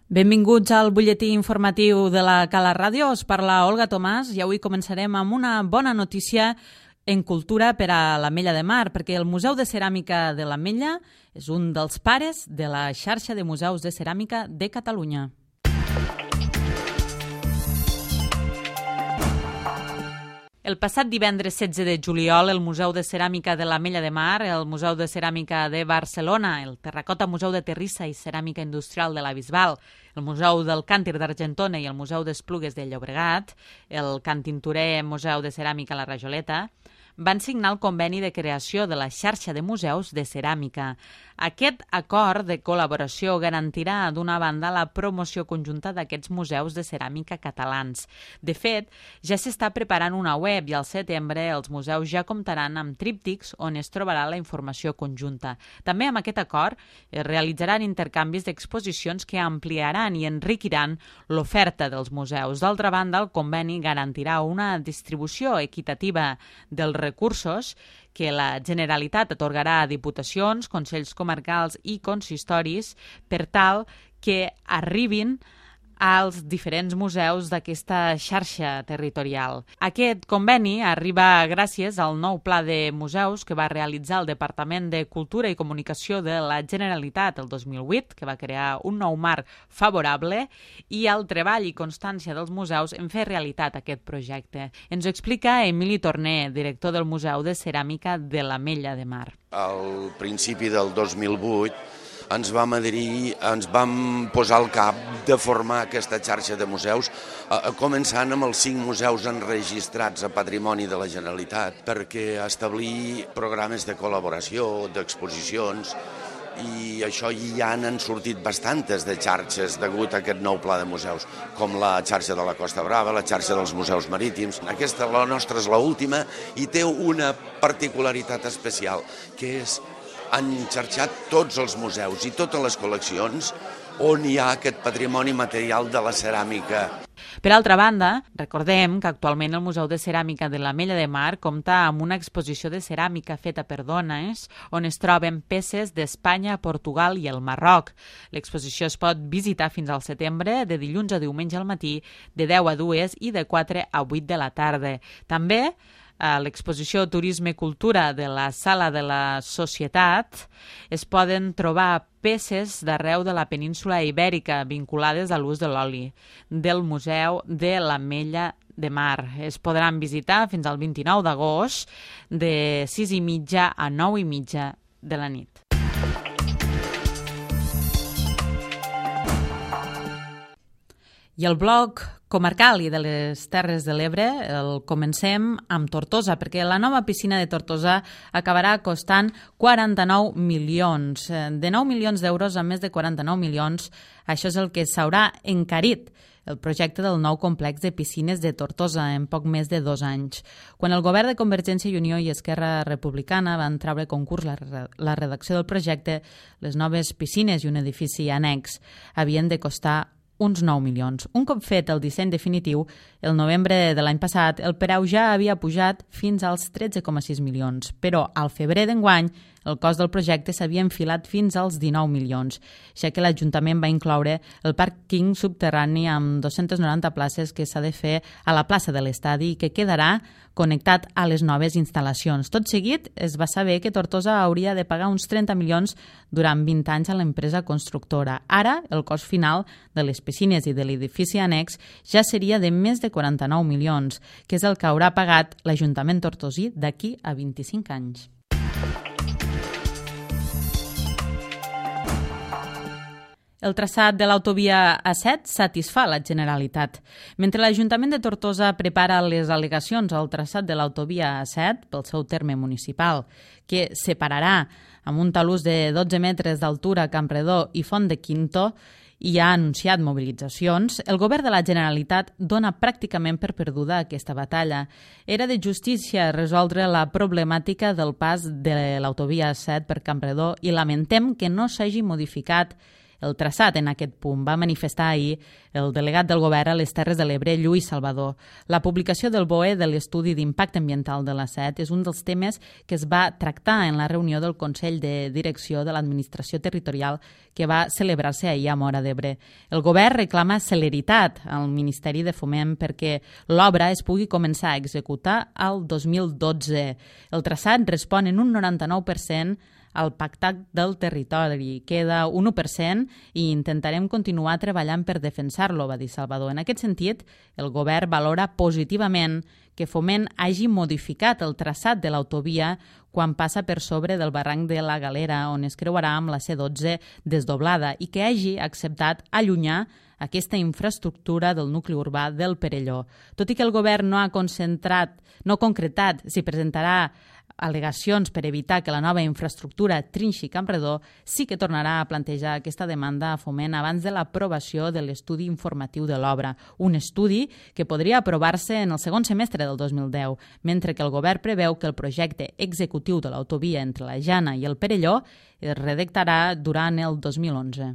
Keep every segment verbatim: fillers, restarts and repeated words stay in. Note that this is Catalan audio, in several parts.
Benvinguts al butlletí informatiu de la Cala Ràdio. Us parla Olga Tomàs i avui començarem amb una bona notícia en cultura per a l'Ametlla de Mar, perquè el Museu de Ceràmica de l'Ametlla és un dels pares de la xarxa de museus de ceràmica de Catalunya. El passat divendres setze de juliol, el Museu de Ceràmica de l'Ametlla de Mar, el Museu de Ceràmica de Barcelona, el Terracota Museu de Terrissa i Ceràmica Industrial de la Bisbal, el Museu del Càntir d'Argentona i el Museu d'Esplugues de Llobregat, el Cantintorer Museu de Ceràmica La Rajoleta, van signar el conveni de creació de la xarxa de museus de ceràmica. Aquest acord de col·laboració garantirà, d'una banda, la promoció conjunta d'aquests museus de ceràmica catalans. De fet, ja s'està preparant una web i al setembre els museus ja comptaran amb tríptics on es trobarà la informació conjunta. També amb aquest acord es realitzaran intercanvis d'exposicions que ampliaran i enriquiran l'oferta dels museus. D'altra banda, el conveni garantirà una distribució equitativa dels recursos que la Generalitat atorgarà a diputacions, consells comarcals i consistoris per tal que arribin als diferents museus d'aquesta xarxa territorial. Aquest conveni arriba gràcies al nou pla de museus que va realitzar el Departament de Cultura i Comunicació de la Generalitat el dos mil vuit, que va crear un nou marc favorable, i al treball i constància dels museus en fer realitat aquest projecte. Ens ho explica Emili Torner, director del Museu de Ceràmica de l'Ametlla de Mar. Al principi del dos mil vuit ens vam adherir, ens vam posar al cap de formar aquesta xarxa de museus, començant amb els cinc museus enregistrats a Patrimoni de la Generalitat, perquè establir programes de col·laboració, d'exposicions, i això ja n'han sortit bastantes de xarxes degut a aquest nou pla de museus, com la xarxa de la Costa Brava, la xarxa dels museus marítims. Aquesta, la nostra, és l'última i té una particularitat especial, que és han xarxat tots els museus i totes les col·leccions on hi ha aquest patrimoni material de la ceràmica. Per altra banda, recordem que actualment el Museu de Ceràmica de l'Ametlla de Mar compta amb una exposició de ceràmica feta per dones, on es troben peces d'Espanya, Portugal i el Marroc. L'exposició es pot visitar fins al setembre, de dilluns a diumenge al matí, de deu a dues i de quatre a vuit de la tarda. També a l'exposició Turisme i Cultura de la Sala de la Societat es poden trobar peces d'arreu de la península ibèrica vinculades a l'ús de l'oli del Museu de l'Ametlla de Mar. Es podran visitar fins al vint-i-nou d'agost de sis i mitja a nou i mitja de la nit. I el bloc comarcal i de les Terres de l'Ebre el comencem amb Tortosa, perquè la nova piscina de Tortosa acabarà costant quaranta-nou milions. De nou milions d'euros a més de quaranta-nou milions, això és el que s'haurà encarit el projecte del nou complex de piscines de Tortosa en poc més de dos anys. Quan el govern de Convergència i Unió i Esquerra Republicana van treure a concurs la, la redacció del projecte, les noves piscines i un edifici annex havien de costar uns nou milions. Un cop fet el disseny definitiu, el novembre de l'any passat, el preu ja havia pujat fins als tretze coma sis milions, però al febrer d'enguany el cost del projecte s'havia enfilat fins als dinou milions, ja que l'Ajuntament va incloure el pàrquing subterrani amb dues-centes noranta places que s'ha de fer a la plaça de l'estadi i que quedarà connectat a les noves instal·lacions. Tot seguit es va saber que Tortosa hauria de pagar uns trenta milions durant vint anys a l'empresa constructora. Ara, el cost final de les piscines i de l'edifici annex ja seria de més de quaranta-nou milions, que és el que haurà pagat l'Ajuntament tortosí d'aquí a vint-i-cinc anys. El traçat de l'autovia A set satisfà la Generalitat. Mentre l'Ajuntament de Tortosa prepara les al·legacions al traçat de l'autovia A set pel seu terme municipal, que separarà amb un talús de dotze metres d'altura Campredó i Font de Quinto, i ha anunciat mobilitzacions, el govern de la Generalitat dona pràcticament per perduda aquesta batalla. Era de justícia resoldre la problemàtica del pas de l'autovia A set per Campredó i lamentem que no s'hagi modificat el traçat en aquest punt. Va manifestar ahir el delegat del govern a les Terres de l'Ebre, Lluís Salvador. La publicació del B O E de l'estudi d'impacte ambiental de l'A SET és un dels temes que es va tractar en la reunió del Consell de Direcció de l'Administració Territorial que va celebrar-se ahir a Móra d'Ebre. El govern reclama celeritat al Ministeri de Foment perquè l'obra es pugui començar a executar al dos mil dotze. El traçat respon en un noranta-nou per cent al pactat del territori. Queda un u per cent i intentarem continuar treballant per defensar-lo, va dir Salvador. En aquest sentit, el govern valora positivament que Foment hagi modificat el traçat de l'autovia quan passa per sobre del barranc de la Galera, on es creuarà amb la C dotze desdoblada, i que hagi acceptat allunyar aquesta infraestructura del nucli urbà del Perelló. Tot i que el govern no ha concentrat, no ha concretat si presentarà al·legacions per evitar que la nova infraestructura trinxi Campredó, sí que tornarà a plantejar aquesta demanda a Foment abans de l'aprovació de l'estudi informatiu de l'obra, un estudi que podria aprovar-se en el segon semestre del dos mil deu, mentre que el govern preveu que el projecte executiu de l'autovia entre la Jana i el Perelló es redactarà durant el dos mil onze.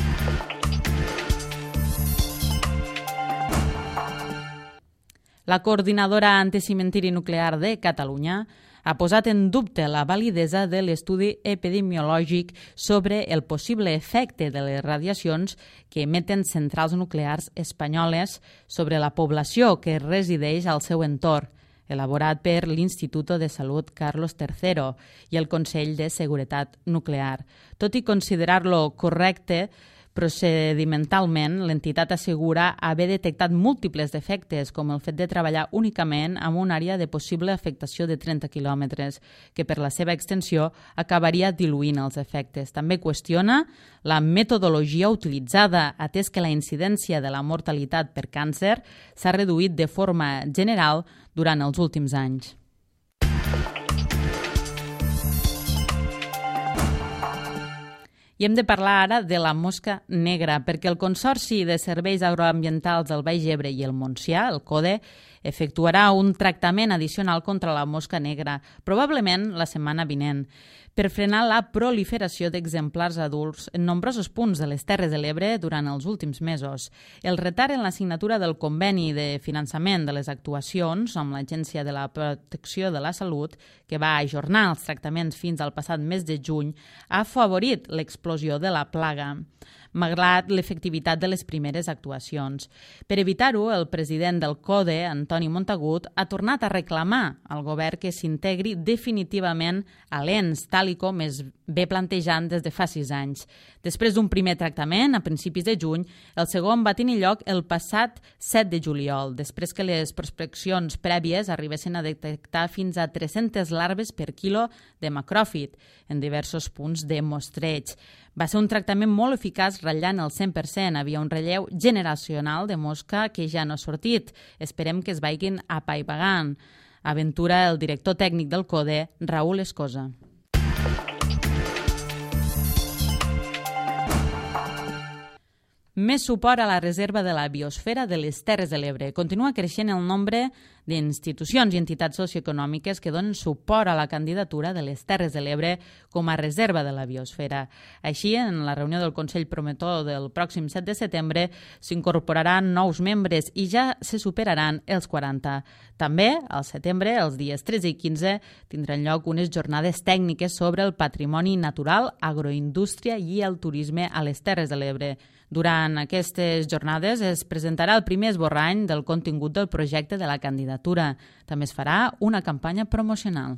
La coordinadora anticimentiri nuclear de Catalunya ha posat en dubte la validesa de l'estudi epidemiològic sobre el possible efecte de les radiacions que emeten centrals nuclears espanyoles sobre la població que resideix al seu entorn, elaborat per l'Instituto de Salut Carlos tercero i el Consell de Seguretat Nuclear. Tot i considerar-lo correcte, procedimentalment, l'entitat assegura haver detectat múltiples defectes, com el fet de treballar únicament amb una àrea de possible afectació de trenta quilòmetres, que per la seva extensió acabaria diluint els efectes. També qüestiona la metodologia utilitzada, atès que la incidència de la mortalitat per càncer s'ha reduït de forma general durant els últims anys. I hem de parlar ara de la mosca negra, perquè el Consorci de Serveis Agroambientals del Baix Ebre i el Montsià, el CODE, efectuarà un tractament addicional contra la mosca negra, probablement la setmana vinent, per frenar la proliferació d'exemplars adults en nombrosos punts de les Terres de l'Ebre durant els últims mesos. El retard en la signatura del conveni de finançament de les actuacions amb l'Agència de la Protecció de la Salut, que va ajornar els tractaments fins al passat mes de juny, ha afavorit l'explosió de la plaga, malgrat l'efectivitat de les primeres actuacions. Per evitar-ho, el president del CODE, Antoni Montagut, ha tornat a reclamar al govern que s'integri definitivament a l'ens, tal i com es ve plantejant des de fa sis anys. Després d'un primer tractament, a principis de juny, el segon va tenir lloc el passat set de juliol, després que les prospeccions prèvies arribessin a detectar fins a tres-centes larves per quilo de macròfit en diversos punts de mostreig. Va ser un tractament molt eficaç, ratllant el cent per cent. Havia un relleu generacional de mosca que ja no ha sortit. Esperem que es vagin apaivagant. Aventura el director tècnic del CODE, Raúl Escosa. Més suport a la reserva de la biosfera de les Terres de l'Ebre. Continua creixent el nombre d'institucions i entitats socioeconòmiques que donen suport a la candidatura de les Terres de l'Ebre com a reserva de la biosfera. Així, en la reunió del Consell Promotor del pròxim set de setembre s'incorporaran nous membres i ja se superaran els quaranta. També, al setembre, els dies tretze i quinze, tindran lloc unes jornades tècniques sobre el patrimoni natural, agroindústria i el turisme a les Terres de l'Ebre. Durant aquestes jornades es presentarà el primer esborrany del contingut del projecte de la candidatura. També es farà una campanya promocional.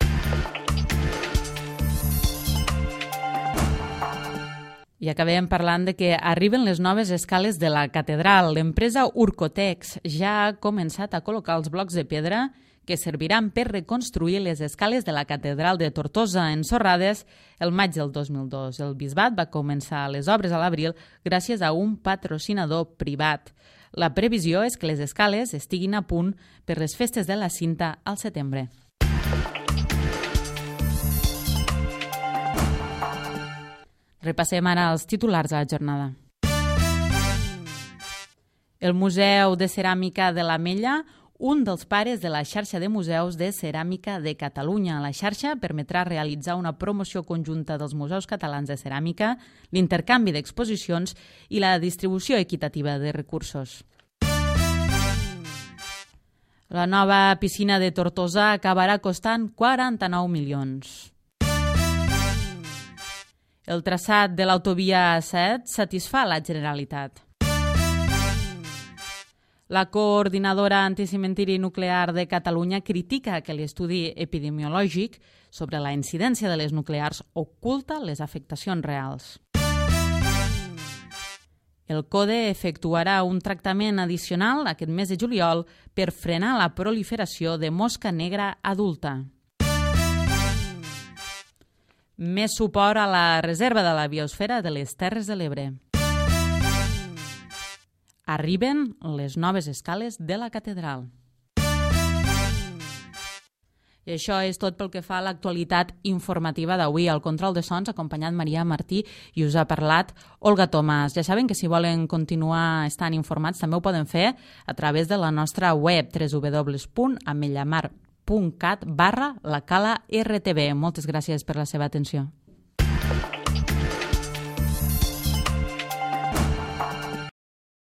I acabem parlant de que arriben les noves escales de la catedral. L'empresa Urcotex ja ha començat a col·locar els blocs de pedra que serviran per reconstruir les escales de la catedral de Tortosa ensorrades el maig del dos mil dos. El bisbat va començar les obres a l'abril gràcies a un patrocinador privat. La previsió és que les escales estiguin a punt per les festes de la Cinta al setembre. Repassem ara els titulars de la jornada. El Museu de Ceràmica de l'Ametlla un dels pares de la xarxa de museus de ceràmica de Catalunya. La xarxa permetrà realitzar una promoció conjunta dels museus catalans de ceràmica, l'intercanvi d'exposicions i la distribució equitativa de recursos. La nova piscina de Tortosa acabarà costant quaranta-nou milions. El traçat de l'autovia A set satisfà la Generalitat. La coordinadora anticementiri nuclear de Catalunya critica que l'estudi epidemiològic sobre la incidència de les nuclears oculta les afectacions reals. El CODE efectuarà un tractament addicional aquest mes de juliol per frenar la proliferació de mosca negra adulta. Més suport a la reserva de la biosfera de les Terres de l'Ebre. Arriben les noves escales de la catedral. I això és tot pel que fa a l'actualitat informativa d'avui. Al control de sons, acompanyat Maria Martí, i us ha parlat Olga Tomàs. Ja saben que si volen continuar estant informats també ho poden fer a través de la nostra web w w w punt amellamar punt cat barra la cala R T V. Moltes gràcies per la seva atenció.